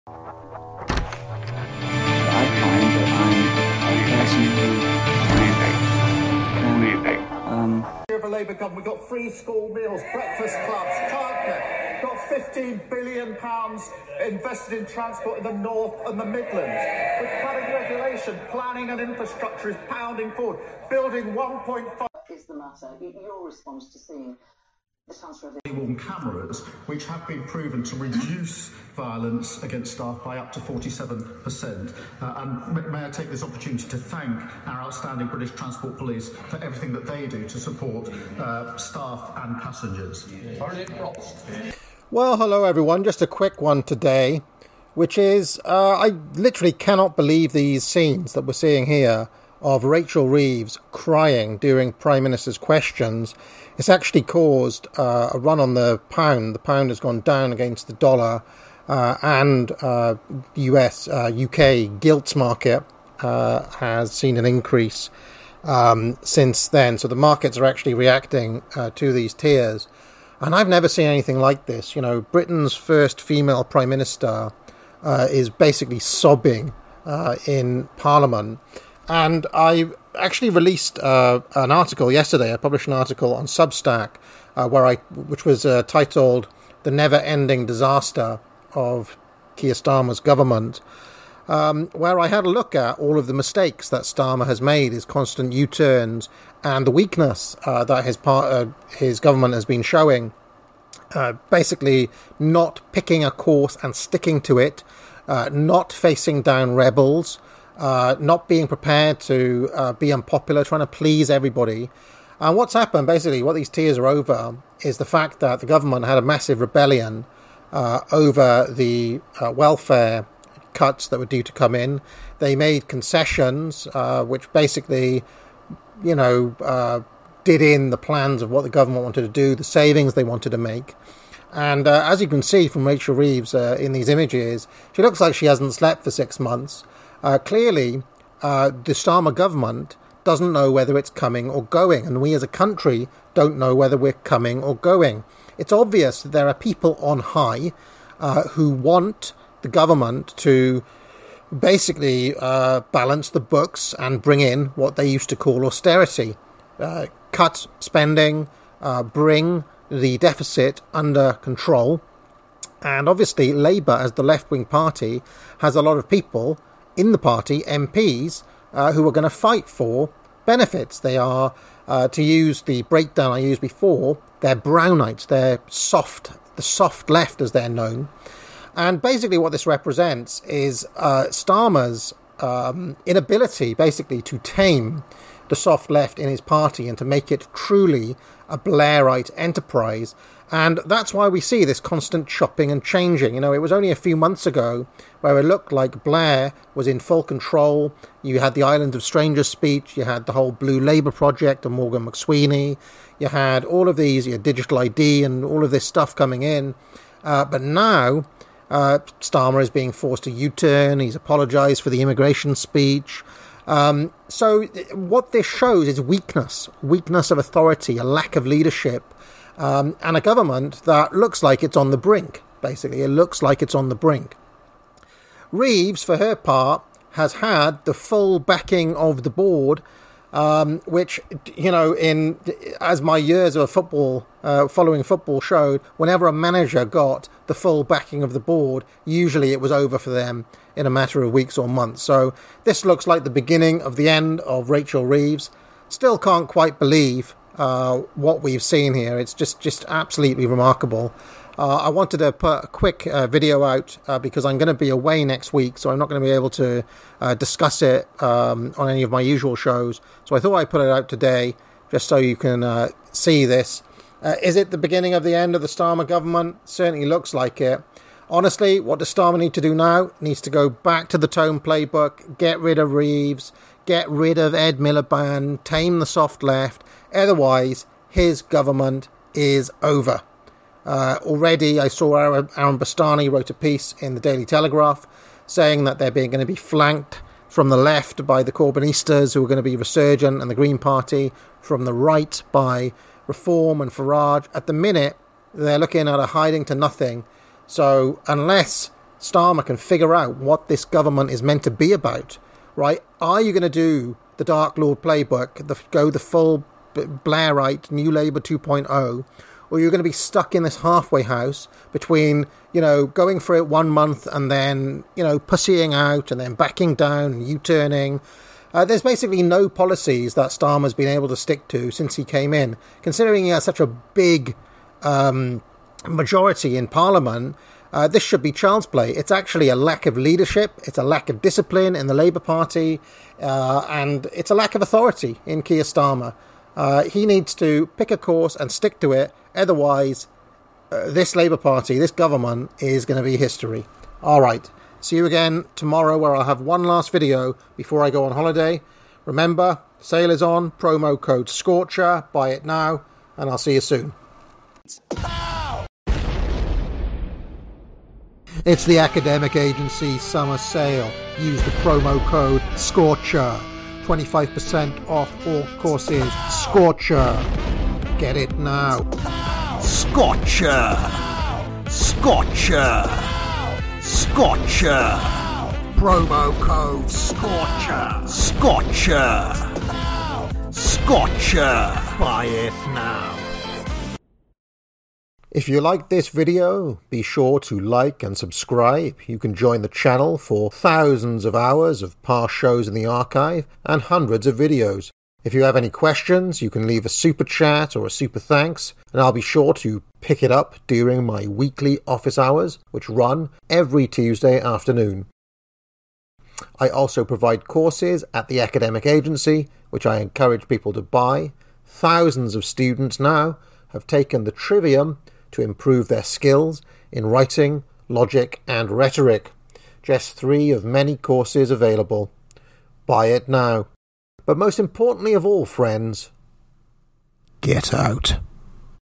I find that I'm a person who of a Labour government, we've got free school meals, breakfast clubs, childcare, got £15 billion invested in transport in the North and the Midlands. We're cutting regulation, planning and infrastructure is pounding forward, building 1.5... is the matter? Your response to seeing the transfer of ...on cameras, which have been proven to reduce violence against staff by up to 47%. And may I take this opportunity to thank our outstanding British Transport Police for everything that they do to support staff and passengers. Well, hello everyone. Just a quick one today, which is I literally cannot believe these scenes that we're seeing here of Rachel Reeves crying during Prime Minister's questions. It's actually caused a run on the pound. The pound has gone down against the dollar, and the UK gilts market has seen an increase since then. So the markets are actually reacting to these tears. And I've never seen anything like this. You know, Britain's first female Prime Minister is basically sobbing in Parliament. And I actually released an article yesterday. I published an article on Substack which was titled "The Never-Ending Disaster of Keir Starmer's Government," where I had a look at all of the mistakes that Starmer has made, his constant U-turns, and the weakness that his government has been showing. Basically, not picking a course and sticking to it, not facing down rebels, not being prepared to be unpopular, trying to please everybody. And what's happened, basically, what these tears are over, is the fact that the government had a massive rebellion over the welfare cuts that were due to come in. They made concessions, which basically, did in the plans of what the government wanted to do, the savings they wanted to make. And as you can see from Rachel Reeves in these images, she looks like she hasn't slept for 6 months. Clearly, the Starmer government doesn't know whether it's coming or going, and we as a country don't know whether we're coming or going. It's obvious that there are people on high who want the government to basically balance the books and bring in what they used to call austerity. Cut spending, bring the deficit under control. And obviously Labour, as the left-wing party, has a lot of people in the party, MPs, who are going to fight for benefits. They are, to use the breakdown I used before, they're Brownites, they're the soft left as they're known. And basically what this represents is Starmer's inability basically to tame the soft left in his party and to make it truly a Blairite enterprise. And that's why we see this constant chopping and changing. You know, it was only a few months ago where it looked like Blair was in full control. You had the Island of Strangers speech, you had the whole Blue Labour project of Morgan McSweeney, you had all of these, your digital ID and all of this stuff coming in. But now Starmer is being forced to U-turn. He's apologised for the immigration speech. So what this shows is weakness of authority, a lack of leadership, and a government that looks like it's on the brink, basically. It looks like it's on the brink. Reeves, for her part, has had the full backing of the board, which, as my years of football, following football showed, whenever a manager got the full backing of the board, usually it was over for them in a matter of weeks or months. So this looks like the beginning of the end of Rachel Reeves. Still can't quite believe what we've seen here. It's just absolutely remarkable. I wanted to put a quick video out because I'm going to be away next week, so I'm not going to be able to discuss it on any of my usual shows. So I thought I'd put it out today just so you can see this. Is it the beginning of the end of the Starmer government? Certainly looks like it. Honestly, what does Starmer need to do now? Needs to go back to the Tone playbook, get rid of Reeves, get rid of Ed Miliband, tame the soft left. Otherwise, his government is over. Already, I saw Aaron Bastani wrote a piece in the Daily Telegraph saying that they're going to be flanked from the left by the Corbynistas, who are going to be resurgent, and the Green Party, from the right by Reform and Farage. At the minute, they're looking at a hiding to nothing. So unless Starmer can figure out what this government is meant to be about, right? Are you going to do the Dark Lord playbook, go the full Blairite, New Labour 2.0, or you're going to be stuck in this halfway house between, going for it 1 month and then, pussying out and then backing down and U-turning. There's basically no policies that Starmer's been able to stick to since he came in. Considering he has such a big majority in Parliament, this should be child's play. It's actually a lack of leadership, it's a lack of discipline in the Labour Party, and it's a lack of authority in Keir Starmer. He needs to pick a course and stick to it, otherwise this Labour Party, this government, is going to be history. Alright, see you again tomorrow, where I'll have one last video before I go on holiday. Remember, sale is on, promo code SCORCHER, buy it now, and I'll see you soon. It's the Academic Agency summer sale. Use the promo code SCORCHER. 25% off all courses. SCORCHER. Get it now. SCORCHER. SCORCHER. SCORCHER. Promo code SCORCHER. SCORCHER. SCORCHER. Buy it now. If you like this video, be sure to like and subscribe. You can join the channel for thousands of hours of past shows in the archive and hundreds of videos. If you have any questions, you can leave a super chat or a super thanks, and I'll be sure to pick it up during my weekly office hours, which run every Tuesday afternoon. I also provide courses at the Academic Agency, which I encourage people to buy. Thousands of students now have taken the Trivium to improve their skills in writing, logic and rhetoric. Just 3 of many courses available. Buy it now. But most importantly of all, friends, get out.